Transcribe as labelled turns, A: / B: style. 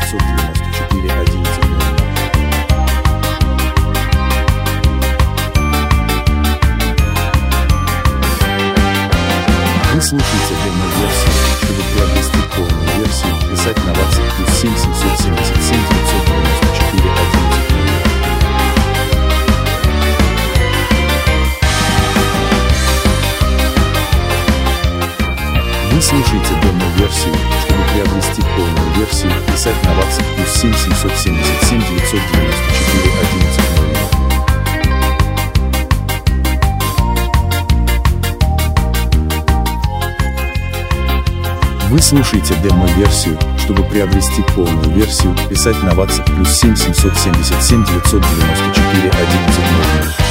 A: 994 1100. Вы слушаете демо-версию. Чтобы приобрести полную версию, писать на WhatsApp +7 777 994 1100. Вы слушаете демо-версию. Чтобы приобрести полную версию, писать на WhatsApp +7 777 994 1100. Вы слушаете демо-версию. Чтобы приобрести полную версию, писать на WhatsApp +7 777 994 1100.